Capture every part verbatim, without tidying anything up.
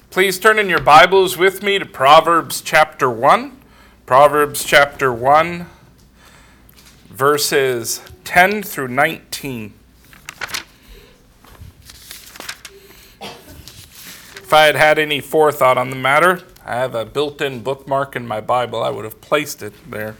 Please turn in your Bibles with me to Proverbs chapter one. Proverbs chapter one, verses ten through nineteen. If I had had any forethought on the matter, I have a built-in bookmark in my Bible. I would have placed it there.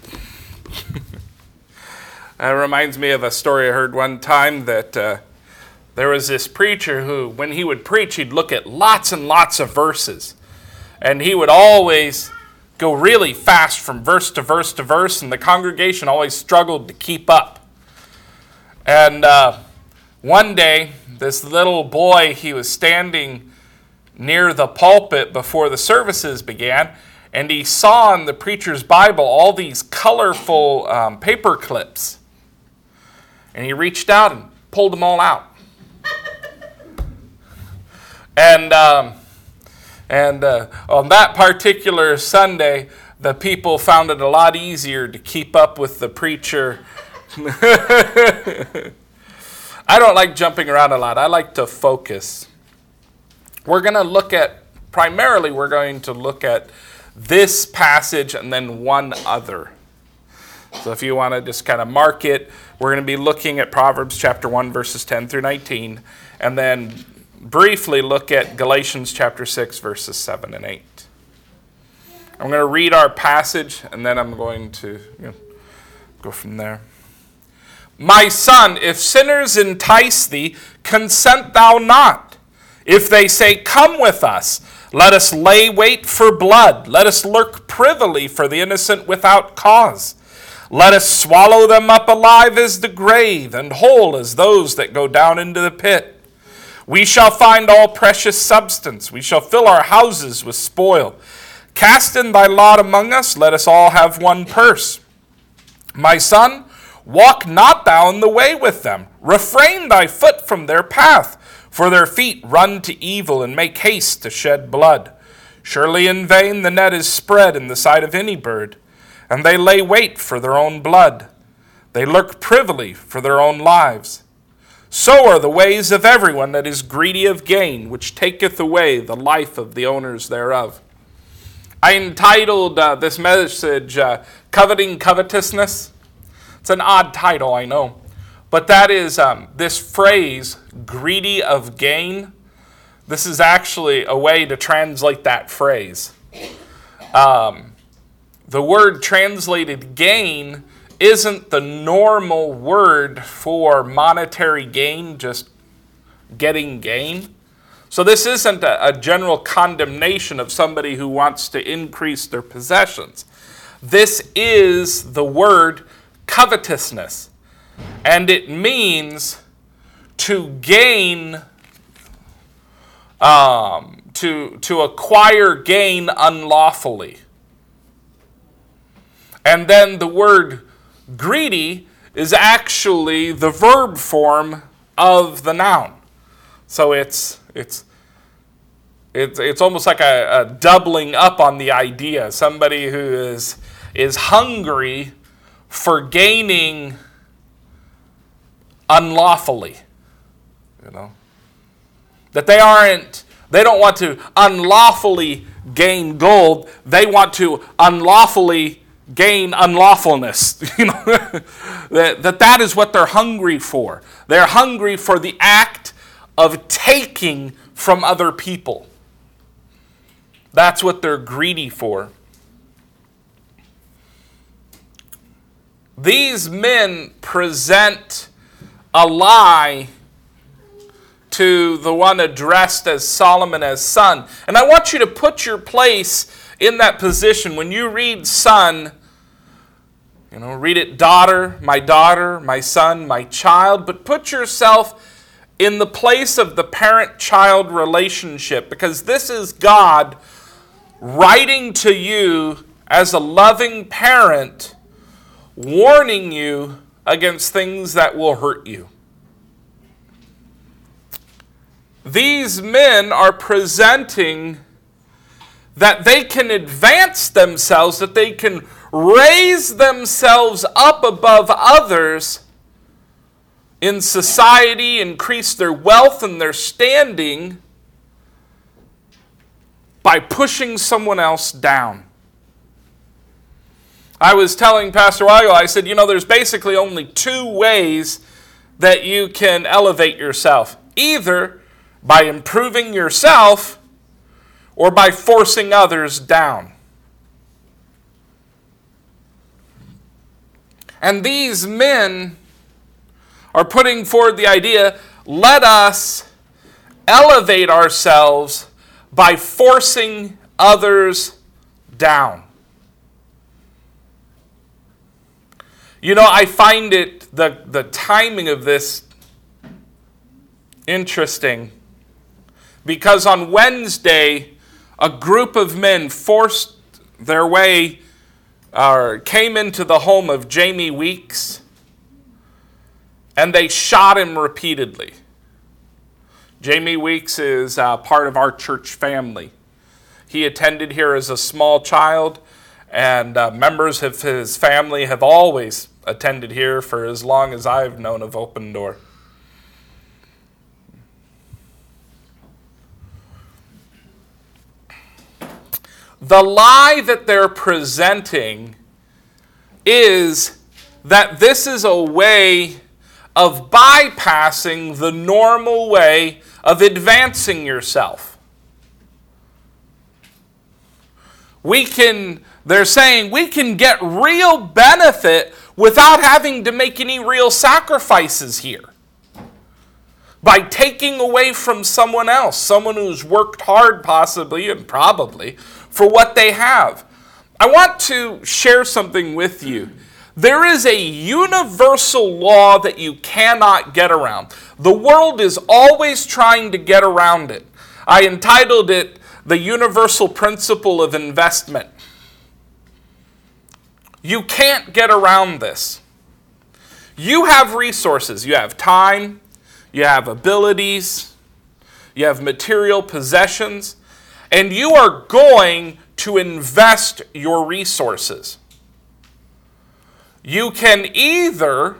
It reminds me of a story I heard one time that uh, there was this preacher who, when he would preach, he'd look at lots and lots of verses. And he would always go really fast from verse to verse to verse, and the congregation always struggled to keep up. And uh, one day, this little boy, he was standing near the pulpit before the services began, and he saw in the preacher's Bible all these colorful um, paper clips. And he reached out and pulled them all out. And um, and uh, on that particular Sunday, the people found it a lot easier to keep up with the preacher. I don't like jumping around a lot. I like to focus. We're going to look at, primarily we're going to look at this passage and then one other. So if you want to just kind of mark it, we're going to be looking at Proverbs chapter one, verses ten through nineteen, and then briefly look at Galatians chapter six, verses seven and eight. I'm going to read our passage, and then I'm going to you know, go from there. My son, if sinners entice thee, consent thou not. If they say, come with us, let us lay wait for blood. Let us lurk privily for the innocent without cause. Let us swallow them up alive as the grave, and whole as those that go down into the pit. We shall find all precious substance. We shall fill our houses with spoil. Cast in thy lot among us. Let us all have one purse. My son, walk not thou in the way with them. Refrain thy foot from their path. For their feet run to evil and make haste to shed blood. Surely in vain the net is spread in the sight of any bird, and they lay wait for their own blood. They lurk privily for their own lives. So are the ways of everyone that is greedy of gain, which taketh away the life of the owners thereof. I entitled uh, this message, uh, Coveting Covetousness. It's an odd title, I know. But that is um, this phrase, greedy of gain. This is actually a way to translate that phrase. Um, the word translated gain isn't the normal word for monetary gain, just getting gain. So this isn't a, a general condemnation of somebody who wants to increase their possessions. This is the word covetousness. And it means to gain, um, to, to acquire gain unlawfully. And then the word greedy is actually the verb form of the noun. So it's it's it's it's almost like a, a doubling up on the idea. Somebody who is is hungry for gaining unlawfully. You know? That they aren't they don't want to unlawfully gain gold, they want to unlawfully gain unlawfulness. You know, that, that that is what they're hungry for. They're hungry for the act of taking from other people. That's what they're greedy for. These men present a lie to the one addressed as Solomon as son. And I want you to put your place in that position. When you read son, you know, read it daughter, my daughter, my son, my child, but put yourself in the place of the parent-child relationship, because this is God writing to you as a loving parent, warning you against things that will hurt you. These men are presenting that they can advance themselves, that they can raise themselves up above others in society, increase their wealth and their standing by pushing someone else down. I was telling Pastor Weigel, I said, you know, there's basically only two ways that you can elevate yourself. Either by improving yourself or by forcing others down. And these men are putting forward the idea, let us elevate ourselves by forcing others down. You know, I find it, the, the timing of this interesting, because on Wednesday, a group of men forced their way, or uh, came into the home of Jamie Weeks, and they shot him repeatedly. Jamie Weeks is uh, part of our church family. He attended here as a small child, and uh, members of his family have always attended here for as long as I've known of Open Door. The lie that they're presenting is that this is a way of bypassing the normal way of advancing yourself. We can, they're saying, we can get real benefit without having to make any real sacrifices here. By taking away from someone else, someone who's worked hard possibly and probably for what they have. I want to share something with you. There is a universal law that you cannot get around. The world is always trying to get around it. I entitled it The Universal Principle of Investment. You can't get around this. You have resources. You have time. You have abilities. You have material possessions. And you are going to invest your resources. You can either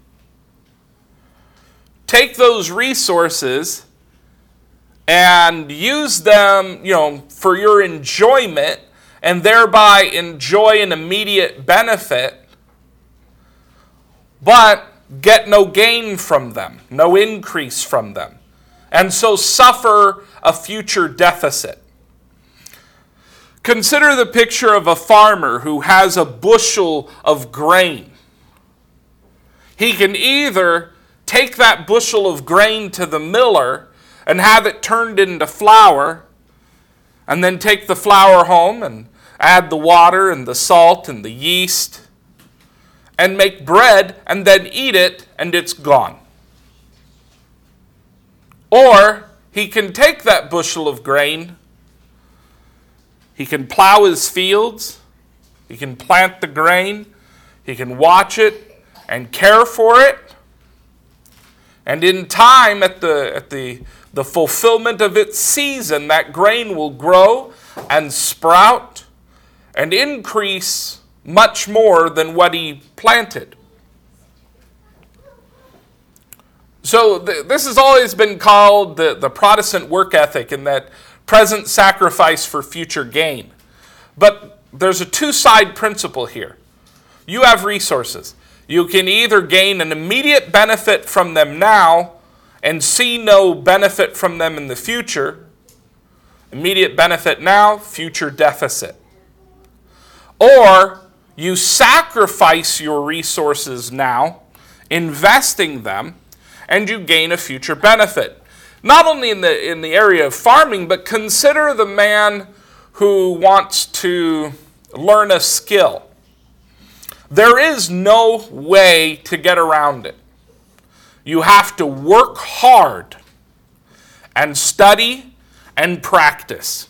take those resources and use them, you know, for your enjoyment and thereby enjoy an immediate benefit, but get no gain from them, no increase from them, and so suffer a future deficit. Consider the picture of a farmer who has a bushel of grain. He can either take that bushel of grain to the miller and have it turned into flour, and then take the flour home and add the water and the salt and the yeast and make bread and then eat it and it's gone. Or he can take that bushel of grain, he can plow his fields, he can plant the grain, he can watch it and care for it, and in time, at the, at the, the fulfillment of its season, that grain will grow and sprout and increase much more than what he planted. So th- this has always been called the, the Protestant work ethic, in that present sacrifice for future gain. But there's a two-side principle here. You have resources. You can either gain an immediate benefit from them now and see no benefit from them in the future. Immediate benefit now, future deficit. Or you sacrifice your resources now, investing them, and you gain a future benefit. Not only in the in the area of farming, but consider the man who wants to learn a skill. There is no way to get around it. You have to work hard and study and practice.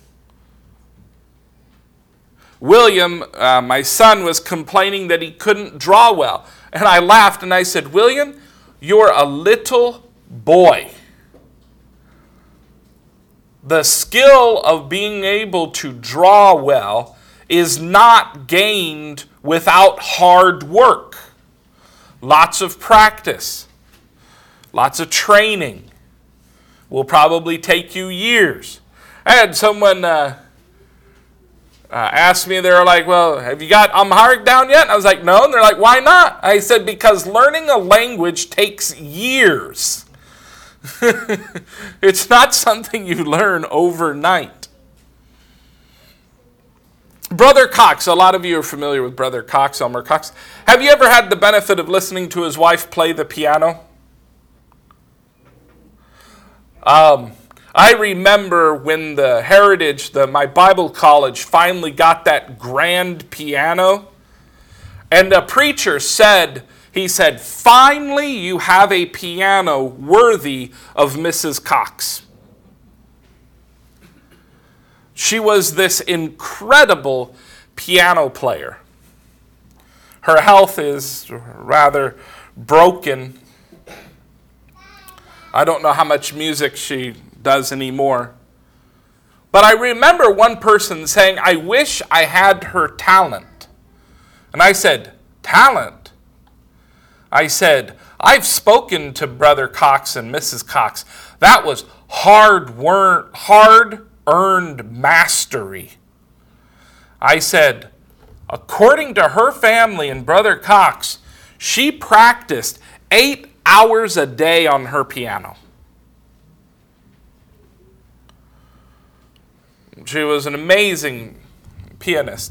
William, uh, my son, was complaining that he couldn't draw well. And I laughed and I said, William, you're a little boy. The skill of being able to draw well is not gained without hard work. Lots of practice, lots of training will probably take you years. I had someone uh, uh, ask me, they were like, well, have you got Amharic down yet? And I was like, no. And they're like, why not? I said, because learning a language takes years. It's not something you learn overnight. Brother Cox, a lot of you are familiar with Brother Cox, Elmer Cox. Have you ever had the benefit of listening to his wife play the piano? Um, I remember when the Heritage, the, my Bible college, finally got that grand piano, and a preacher said, he said, finally you have a piano worthy of Missus Cox. She was this incredible piano player. Her health is rather broken. I don't know how much music she does anymore. But I remember one person saying, I wish I had her talent. And I said, talent? I said, I've spoken to Brother Cox and Missus Cox. That was hard wor- hard-earned mastery. I said, according to her family and Brother Cox, she practiced eight hours a day on her piano. She was an amazing pianist.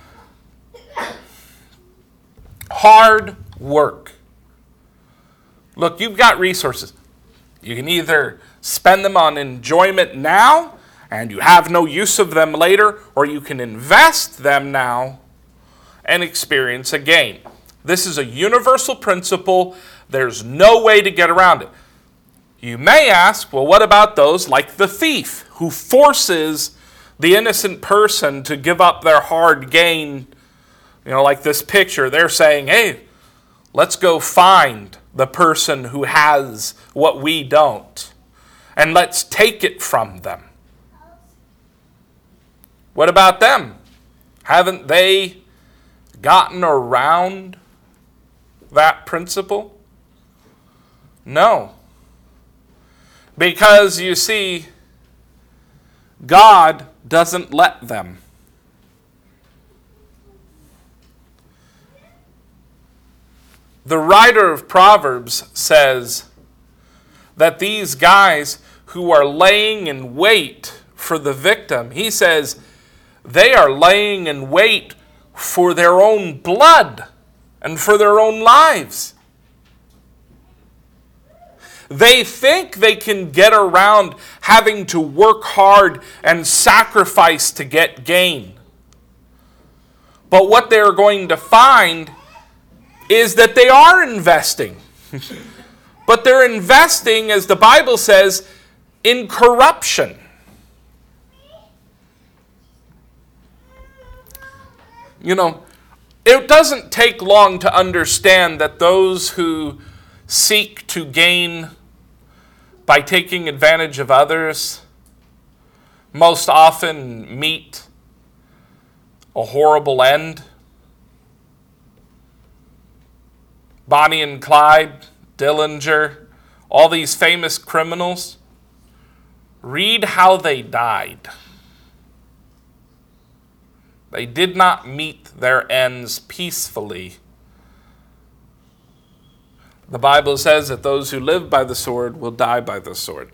Hard work. Look, you've got resources. You can either spend them on enjoyment now, and you have no use of them later, or you can invest them now and experience a gain. This is a universal principle. There's no way to get around it. You may ask, well, what about those like the thief who forces the innocent person to give up their hard gain? You know, like this picture, they're saying, hey, let's go find the person who has what we don't, and let's take it from them. What about them? Haven't they gotten around that principle? No. Because you see, God doesn't let them. The writer of Proverbs says that these guys who are laying in wait for the victim, he says they are laying in wait for their own blood and for their own lives. They think they can get around having to work hard and sacrifice to get gain. But what they're going to find is that they are investing. But they're investing, as the Bible says, in corruption. You know, it doesn't take long to understand that those who seek to gain by taking advantage of others most often meet a horrible end. Bonnie and Clyde, Dillinger, all these famous criminals, read how they died. They did not meet their ends peacefully. The Bible says that those who live by the sword will die by the sword.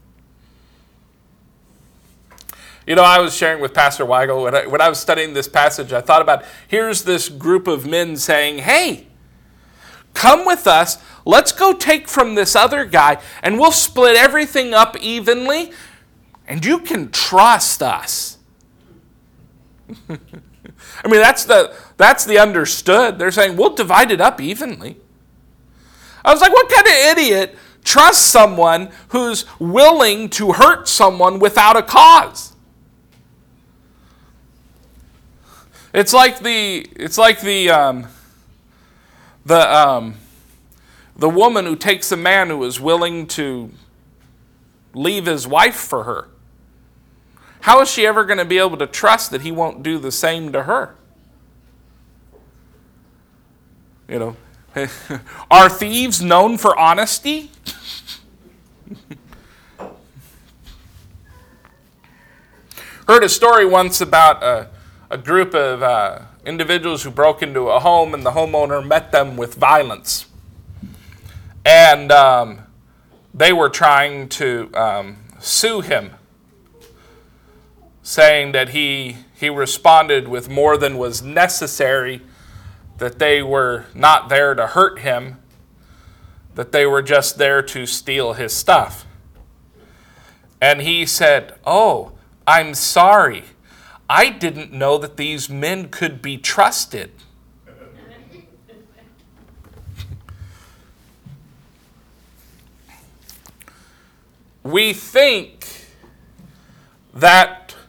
You know, I was sharing with Pastor Weigel, when I, when I was studying this passage, I thought about, here's this group of men saying, hey, come with us, let's go take from this other guy, and we'll split everything up evenly, and you can trust us. I mean, that's the that's the understood. They're saying, we'll divide it up evenly. I was like, what kind of idiot trusts someone who's willing to hurt someone without a cause? It's like the it's like the um, the um, the woman who takes a man who is willing to leave his wife for her. How is she ever going to be able to trust that he won't do the same to her? You know, are thieves known for honesty? Heard a story once about a, a group of uh, individuals who broke into a home, and the homeowner met them with violence. And um, they were trying to um, sue him, saying that he he responded with more than was necessary, that they were not there to hurt him, that they were just there to steal his stuff. And he said, "Oh, I'm sorry. I didn't know that these men could be trusted." We think that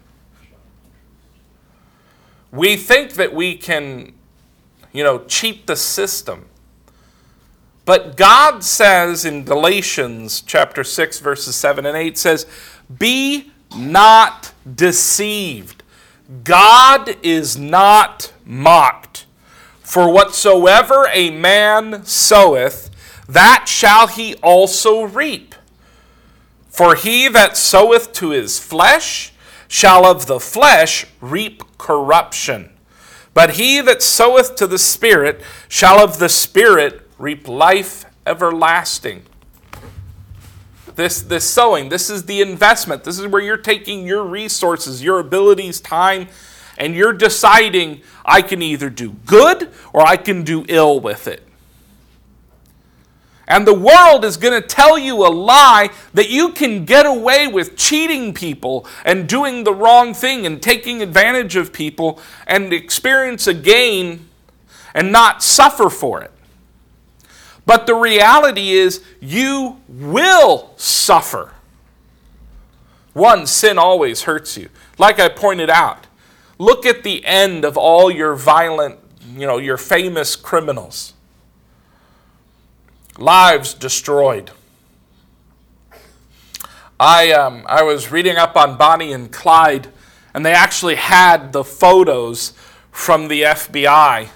we think that we can, you know, cheat the system. But God says in Galatians chapter six, verses seven and eight, says, "Be not deceived. God is not mocked. For whatsoever a man soweth, that shall he also reap. For he that soweth to his flesh shall of the flesh reap corruption. But he that soweth to the Spirit shall of the Spirit reap life everlasting." This, this sowing, this is the investment. This is where you're taking your resources, your abilities, time, and you're deciding, I can either do good or I can do ill with it. And the world is going to tell you a lie that you can get away with cheating people and doing the wrong thing and taking advantage of people and experience a gain and not suffer for it. But the reality is you will suffer. One, sin always hurts you. Like I pointed out, look at the end of all your violent, you know, your famous criminals. Lives destroyed. I um, I was reading up on Bonnie and Clyde, and they actually had the photos from the F B I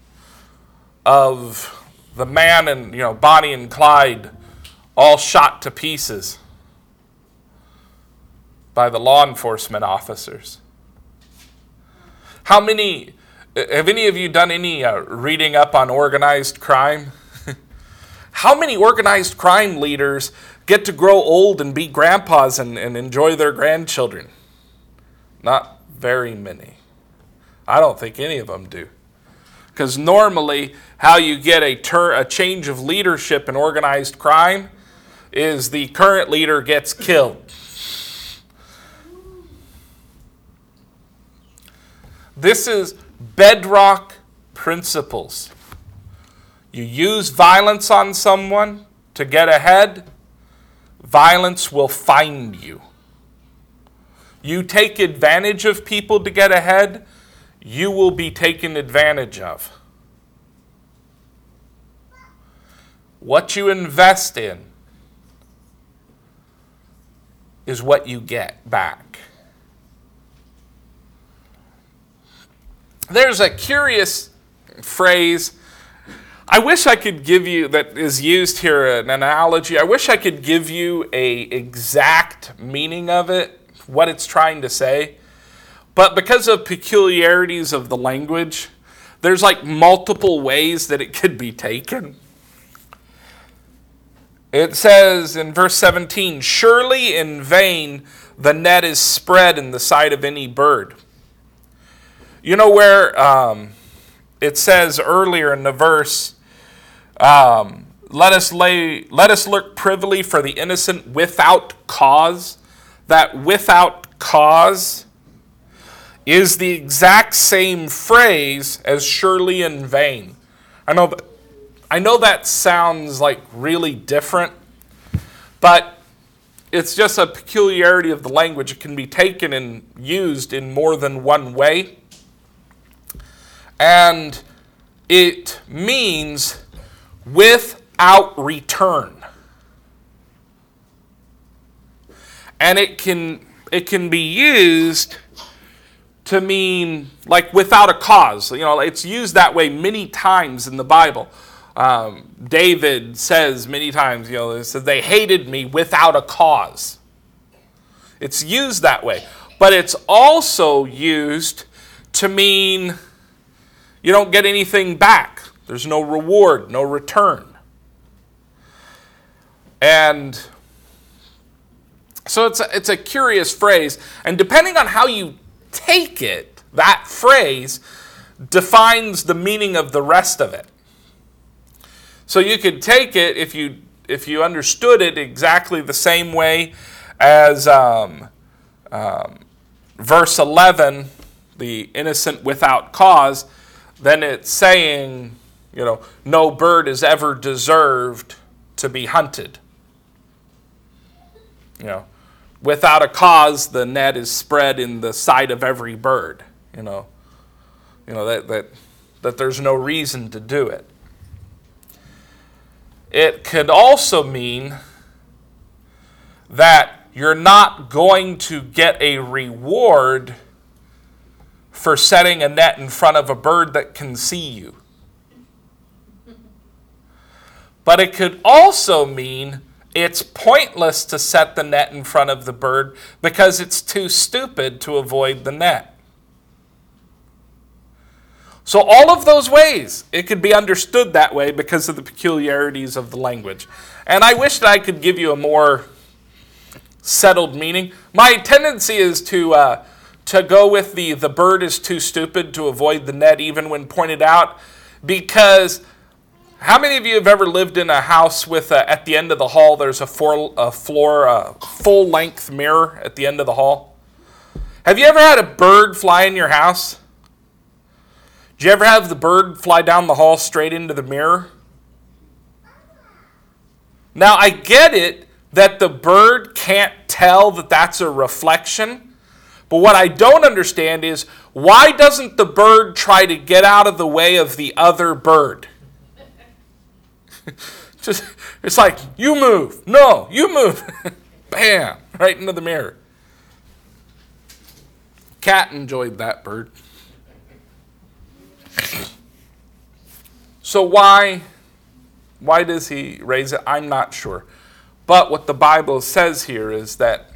of the man and, you know, Bonnie and Clyde all shot to pieces by the law enforcement officers. How many, have any of you done any uh, reading up on organized crime? How many organized crime leaders get to grow old and be grandpas and, and enjoy their grandchildren? Not very many. I don't think any of them do. Because normally how you get a, ter- a change of leadership in organized crime is the current leader gets killed. This is bedrock principles. You use violence on someone to get ahead, violence will find you. You take advantage of people to get ahead, you will be taken advantage of. What you invest in is what you get back. There's a curious phrase I wish I could give you, that is used here, an analogy. I wish I could give you a exact meaning of it, what it's trying to say. But because of peculiarities of the language, there's like multiple ways that it could be taken. It says in verse seventeen, "Surely in vain the net is spread in the sight of any bird." You know where um, it says earlier in the verse, um, let us lay, let us look privily for the innocent without cause. That without cause is the exact same phrase as surely in vain. I know that, I know that sounds like really different, but it's just a peculiarity of the language. It can be taken and used in more than one way. And it means without return. And it can it can be used to mean like without a cause. You know, it's used that way many times in the Bible. Um, David says many times, you know, it says they hated me without a cause. It's used that way. but it's also used to mean you don't get anything back. There's no reward, no return. And so it's a, it's a curious phrase, and depending on how you take it, that phrase defines the meaning of the rest of it. So you could take it, if you if you understood it exactly the same way as um, um, verse eleven, the innocent without cause, then it's saying, you know, no bird is ever deserved to be hunted. You know, without a cause, the net is spread in the sight of every bird. You know, you know that that that there's no reason to do it. It could also mean that you're not going to get a reward for setting a net in front of a bird that can see you. But it could also mean it's pointless to set the net in front of the bird because it's too stupid to avoid the net. So all of those ways, it could be understood that way because of the peculiarities of the language. And I wish that I could give you a more settled meaning. My tendency is to uh, to go with the the bird is too stupid to avoid the net even when pointed out, because how many of you have ever lived in a house with a, at the end of the hall there's a, four, a floor a full length mirror at the end of the hall? Have you ever had a bird fly in your house? Did you ever have the bird fly down the hall straight into the mirror? Now, I get it that the bird can't tell that that's a reflection, but what I don't understand is, why doesn't the bird try to get out of the way of the other bird? Just, it's like, you move. No, you move. Bam, right into the mirror. Cat enjoyed that bird. So why, why does he raise it? I'm not sure. But what the Bible says here is that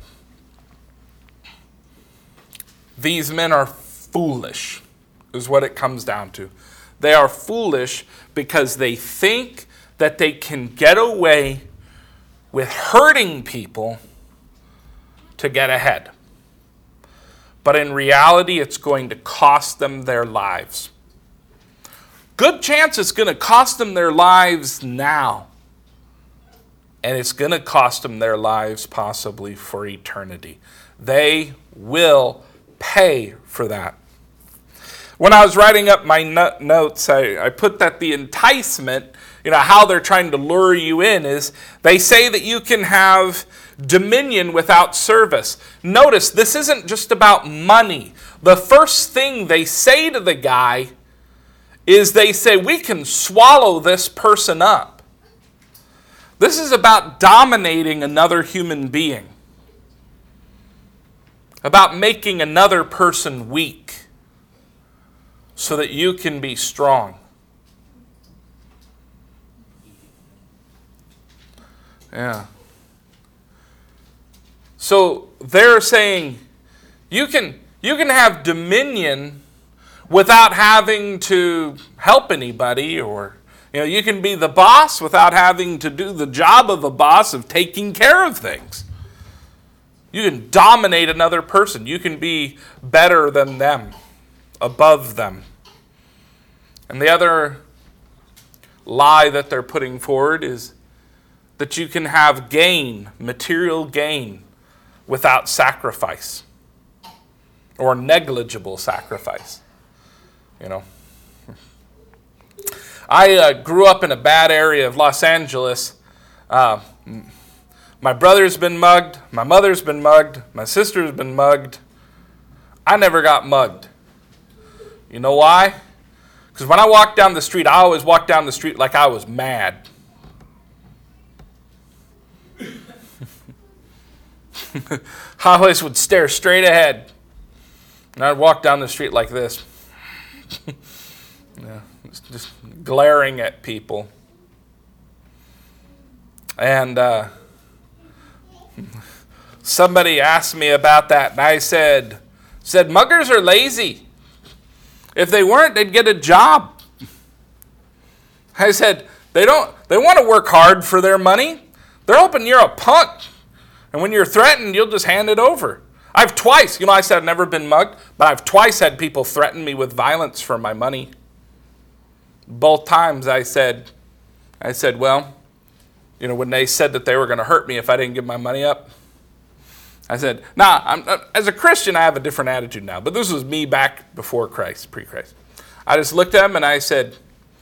these men are foolish, is what it comes down to. They are foolish because they think that they can get away with hurting people to get ahead. But in reality, it's going to cost them their lives. Good chance it's going to cost them their lives now. And it's going to cost them their lives possibly for eternity. They will pay for that. When I was writing up my notes, I, I put that the enticement, you know, how they're trying to lure you in is, they say that you can have dominion without service. Notice, this isn't just about money. The first thing they say to the guy is they say, we can swallow this person up. This is about dominating another human being. About making another person weak so that you can be strong. Yeah. So they're saying you can you can have dominion without having to help anybody, or you know, you can be the boss without having to do the job of a boss of taking care of things. You can dominate another person. You can be better than them, above them. And the other lie that they're putting forward is that you can have gain, material gain, without sacrifice or negligible sacrifice. You know, I uh, grew up in a bad area of Los Angeles. Uh, my brother's been mugged. My mother's been mugged. My sister's been mugged. I never got mugged. You know why? Because when I walked down the street, I always walked down the street like I was mad. I always would stare straight ahead. And I'd walk down the street like this. Yeah, just glaring at people. And uh, somebody asked me about that, and I said, said muggers are lazy. If they weren't, they'd get a job. I said, they don't, they want to work hard for their money. They're hoping you're a punk. And when you're threatened, you'll just hand it over. I've twice, you know, I said I've never been mugged, but I've twice had people threaten me with violence for my money. Both times I said, I said, well, you know, when they said that they were going to hurt me if I didn't give my money up, I said, nah, I'm, as a Christian, I have a different attitude now. But this was me back before Christ, pre-Christ. I just looked at them and I said,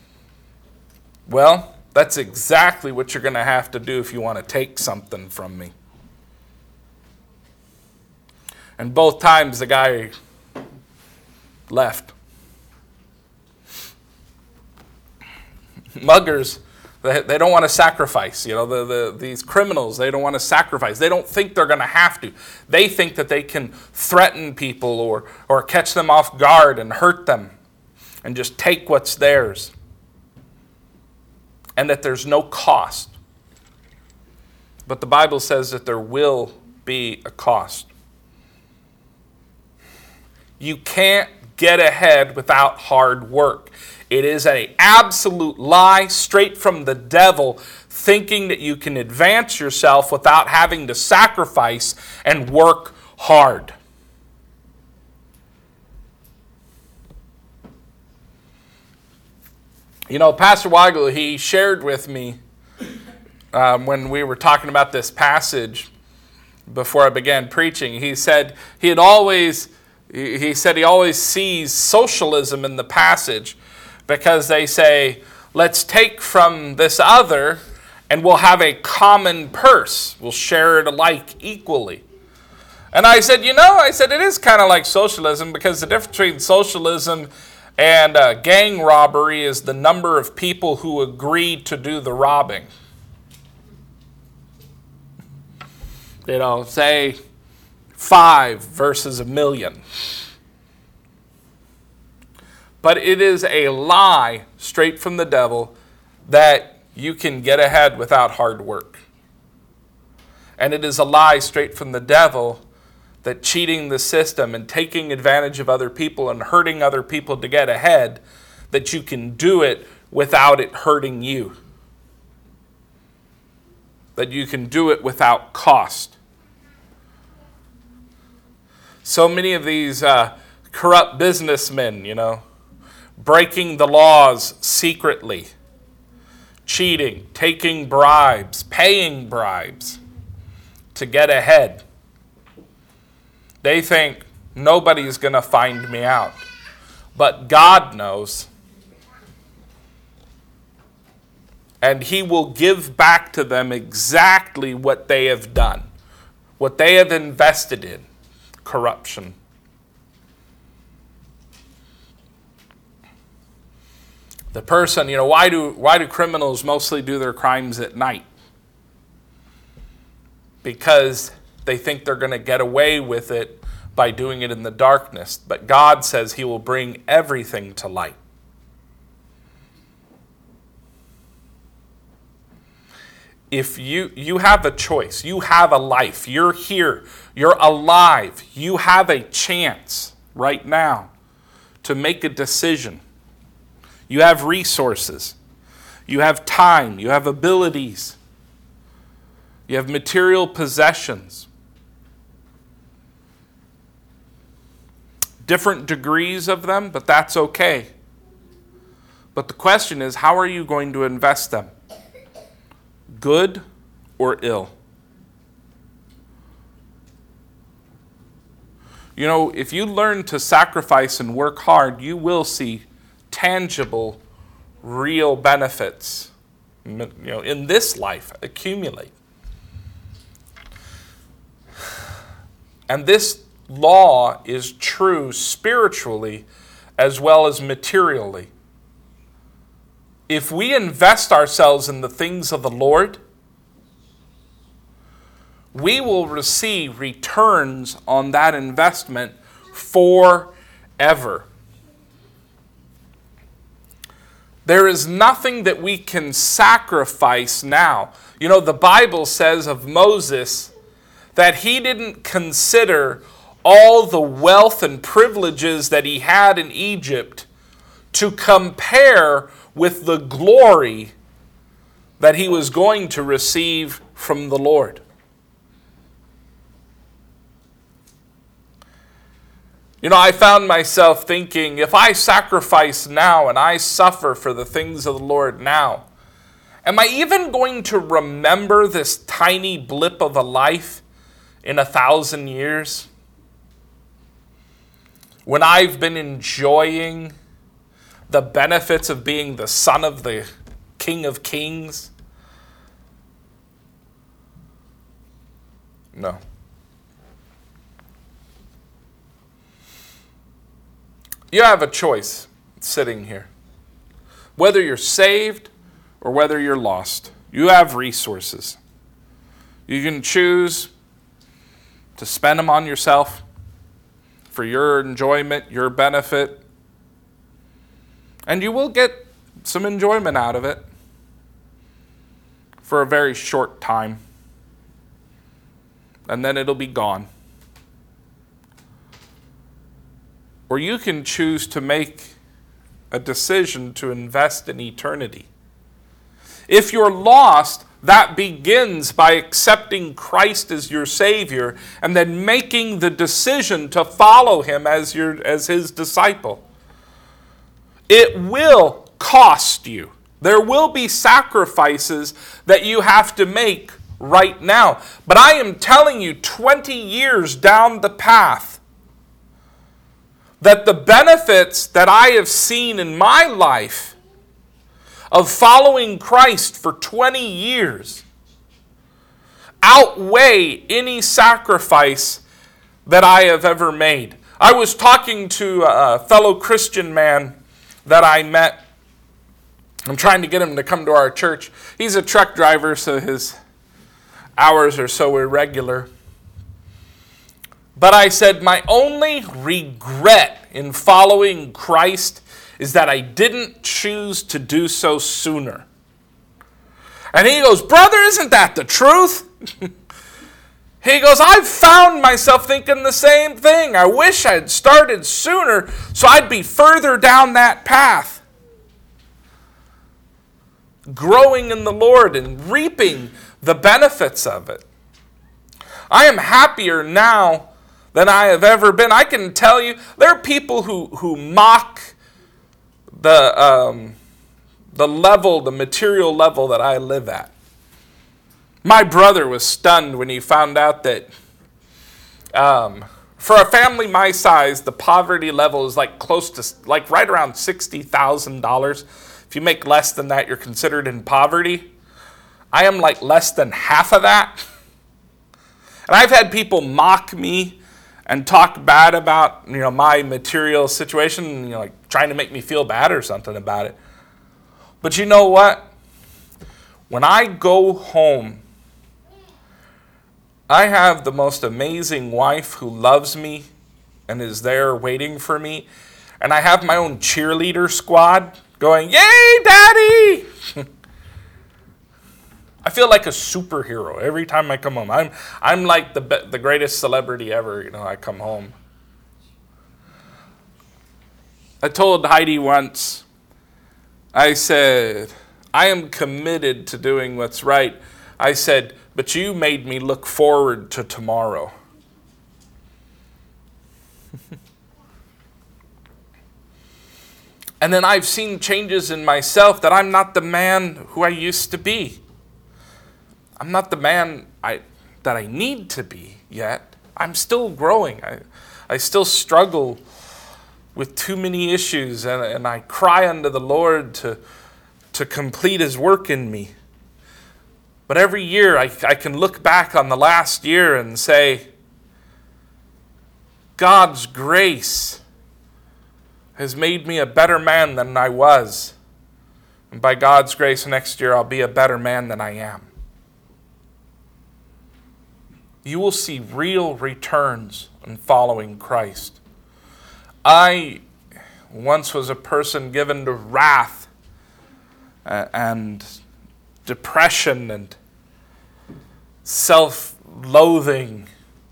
well, that's exactly what you're going to have to do if you want to take something from me. And both times the guy left. Muggers, they, they don't want to sacrifice. You know, the, the, these criminals, they don't want to sacrifice. They don't think they're going to have to. They think that they can threaten people or, or catch them off guard and hurt them and just take what's theirs. And that there's no cost. But the Bible says that there will be a cost. You can't get ahead without hard work. It is an absolute lie straight from the devil, thinking that you can advance yourself without having to sacrifice and work hard. You know, Pastor Weigel, he shared with me um, when we were talking about this passage before I began preaching, he said he had always... He said he always sees socialism in the passage because they say, let's take from this other and we'll have a common purse. We'll share it alike equally. And I said, you know, I said, it is kind of like socialism because the difference between socialism and uh, gang robbery is the number of people who agree to do the robbing. You know, say... Five versus a million. But it is a lie straight from the devil that you can get ahead without hard work. And it is a lie straight from the devil that cheating the system and taking advantage of other people and hurting other people to get ahead, that you can do it without it hurting you. That you can do it without cost. So many of these uh, corrupt businessmen, you know, breaking the laws secretly, cheating, taking bribes, paying bribes to get ahead. They think nobody's going to find me out. But God knows. And He will give back to them exactly what they have done, what they have invested in. Corruption. The person, you know, why do why do criminals mostly do their crimes at night? Because they think they're going to get away with it by doing it in the darkness. But God says He will bring everything to light. If you, you have a choice, you have a life, you're here, you're alive, you have a chance right now to make a decision. You have resources, you have time, you have abilities, you have material possessions, different degrees of them, but that's okay. But the question is, how are you going to invest them? Good or ill? You know, if you learn to sacrifice and work hard, you will see tangible, real benefits, you know, in this life accumulate. And this law is true spiritually as well as materially. If we invest ourselves in the things of the Lord, we will receive returns on that investment forever. There is nothing that we can sacrifice now. You know, the Bible says of Moses that he didn't consider all the wealth and privileges that he had in Egypt to compare with the glory that he was going to receive from the Lord. You know, I found myself thinking, if I sacrifice now and I suffer for the things of the Lord now, am I even going to remember this tiny blip of a life in a thousand years? When I've been enjoying the benefits of being the son of the King of Kings? No. You have a choice sitting here. Whether you're saved or whether you're lost, you have resources. You can choose to spend them on yourself for your enjoyment, your benefit, and you will get some enjoyment out of it for a very short time, and then it'll be gone. Or you can choose to make a decision to invest in eternity. If you're lost, that begins by accepting Christ as your Savior and then making the decision to follow Him as your as His disciple. It will cost you. There will be sacrifices that you have to make right now. But I am telling you, twenty years down the path, that the benefits that I have seen in my life of following Christ for twenty years outweigh any sacrifice that I have ever made. I was talking to a fellow Christian man that I met. I'm trying to get him to come to our church. He's a truck driver, so his hours are so irregular. But I said, my only regret in following Christ is that I didn't choose to do so sooner. And he goes, brother, isn't that the truth? He goes, I've found myself thinking the same thing. I wish I had started sooner so I'd be further down that path, growing in the Lord and reaping the benefits of it. I am happier now than I have ever been. I can tell you, there are people who, who mock the, um, the level, the material level that I live at. My brother was stunned when he found out that um, for a family my size, the poverty level is like close to, like right around sixty thousand dollars. If you make less than that, you're considered in poverty. I am like less than half of that. And I've had people mock me and talk bad about, you know, my material situation, you know, like trying to make me feel bad or something about it. But you know what? When I go home, I have the most amazing wife who loves me and is there waiting for me. And I have my own cheerleader squad going, yay, Daddy! I feel like a superhero every time I come home. I'm I'm like the the greatest celebrity ever, you know, I come home. I told Heidi once, I said, I am committed to doing what's right. I said, but you made me look forward to tomorrow. And then I've seen changes in myself that I'm not the man who I used to be. I'm not the man I that I need to be yet. I'm still growing. I, I still struggle with too many issues, and, and I cry unto the Lord to, to complete His work in me. But every year I, I can look back on the last year and say, God's grace has made me a better man than I was. And by God's grace, next year I'll be a better man than I am. You will see real returns in following Christ. I once was a person given to wrath and depression and self loathing.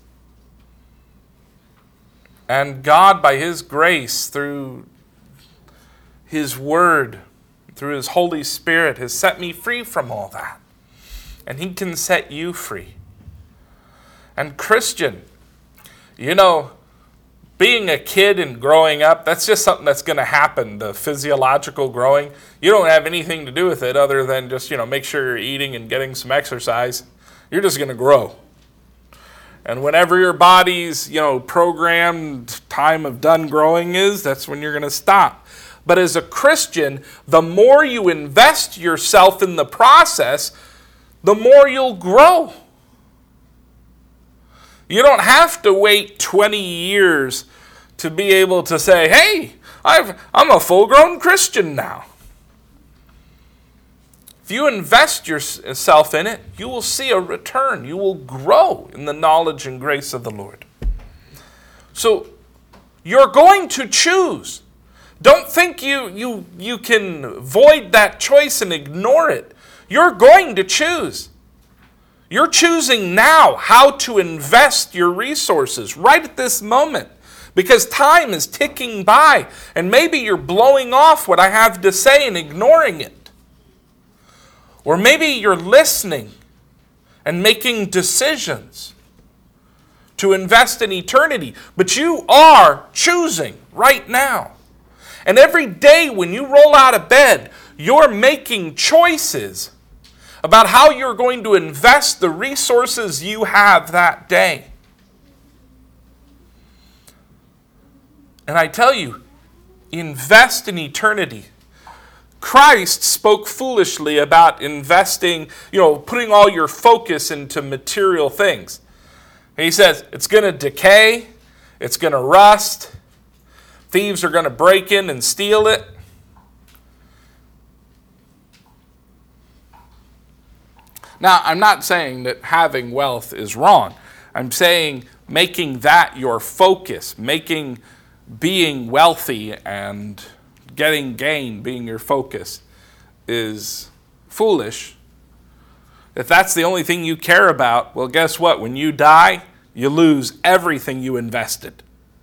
And God, by His grace, through His Word, through His Holy Spirit, has set me free from all that. And He can set you free. And Christian, you know, being a kid and growing up, that's just something that's going to happen, the physiological growing. You don't have anything to do with it other than just, you know, make sure you're eating and getting some exercise. You're just going to grow. And whenever your body's, you know, programmed time of done growing is, that's when you're going to stop. But as a Christian, the more you invest yourself in the process, the more you'll grow. You don't have to wait twenty years to be able to say, hey, I've, I'm a full-grown Christian now. If you invest yourself in it, you will see a return. You will grow in the knowledge and grace of the Lord. So you're going to choose. Don't think you, you, you can void that choice and ignore it. You're going to choose. You're choosing now how to invest your resources right at this moment, because time is ticking by, and maybe you're blowing off what I have to say and ignoring it. Or maybe you're listening and making decisions to invest in eternity, but you are choosing right now. And every day when you roll out of bed, you're making choices about how you're going to invest the resources you have that day. And I tell you, invest in eternity. Christ spoke foolishly about investing, you know, putting all your focus into material things. And he says, it's going to decay, it's going to rust, thieves are going to break in and steal it. Now, I'm not saying that having wealth is wrong. I'm saying making that your focus, making being wealthy and getting gain being your focus is foolish. If that's the only thing you care about, well, guess what? When you die, you lose everything you invested.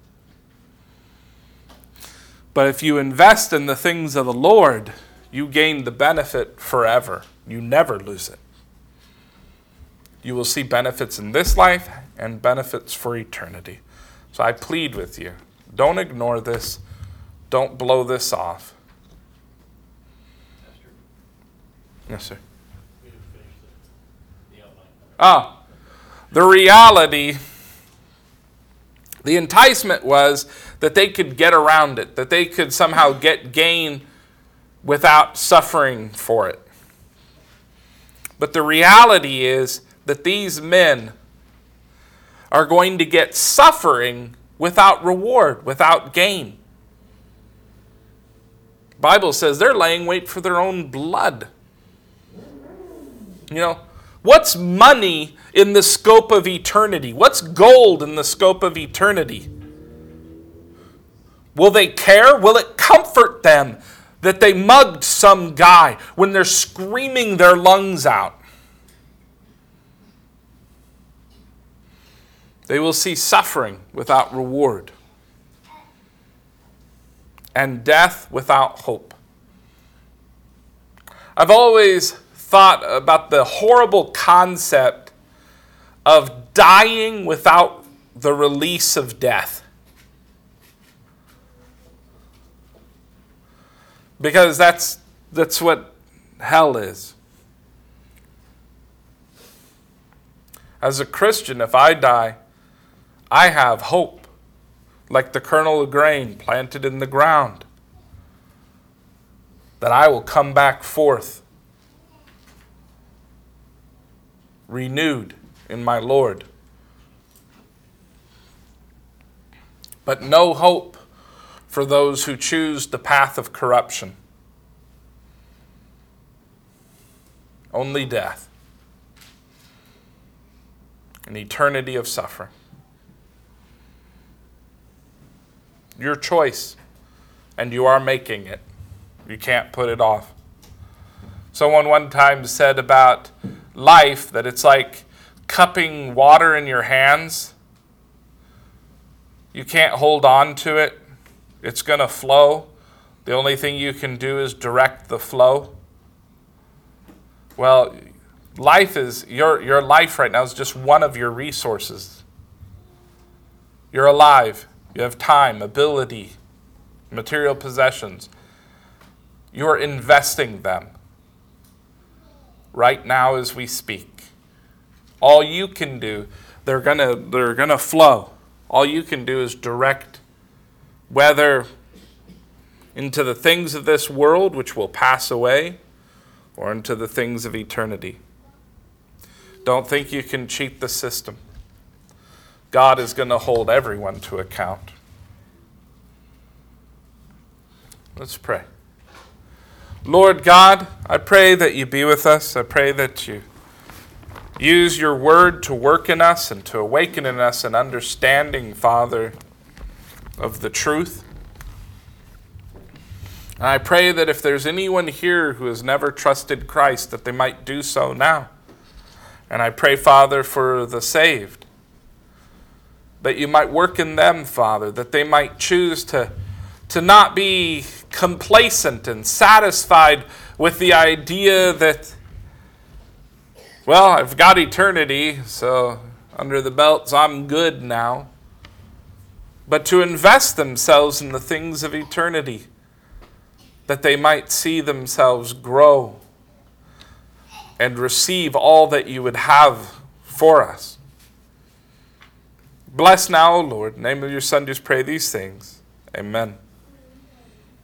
But if you invest in the things of the Lord, you gain the benefit forever. You never lose it. You will see benefits in this life and benefits for eternity. So I plead with you, don't ignore this. Don't blow this off. Yes, sir. Ah, the reality, the enticement was that they could get around it, that they could somehow get gain without suffering for it. But the reality is that these men are going to get suffering without reward, without gain. The Bible says they're laying wait for their own blood. You know, what's money in the scope of eternity? What's gold in the scope of eternity? Will they care? Will it comfort them that they mugged some guy when they're screaming their lungs out? They will see suffering without reward and death without hope. I've always thought about the horrible concept of dying without the release of death. Because that's that's what hell is. As a Christian, if I die, I have hope, like the kernel of grain planted in the ground, that I will come back forth renewed in my Lord. But no hope for those who choose the path of corruption. Only death. An eternity of suffering. Your choice, and you are making it. You can't put it off. Someone one time said about life that it's like cupping water in your hands. You can't hold on to it. It's going to flow. The only thing you can do is direct the flow. Well, life is, your, your life right now is just one of your resources. You're alive. You have time, ability, material possessions. You're investing them right now as we speak. All you can do, they're gonna they're gonna flow. All you can do is direct, whether into the things of this world which will pass away, or into the things of eternity. Don't think you can cheat the system. God is going to hold everyone to account. Let's pray. Lord God, I pray that you be with us. I pray that you use your word to work in us and to awaken in us an understanding, Father, of the truth. And I pray that if there's anyone here who has never trusted Christ, that they might do so now. And I pray, Father, for the saved, that you might work in them, Father, that they might choose to, to not be complacent and satisfied with the idea that, well, I've got eternity, so under the belts I'm good now. But to invest themselves in the things of eternity, that they might see themselves grow and receive all that you would have for us. Bless now, O Lord. In the name of your Son, just pray these things. Amen.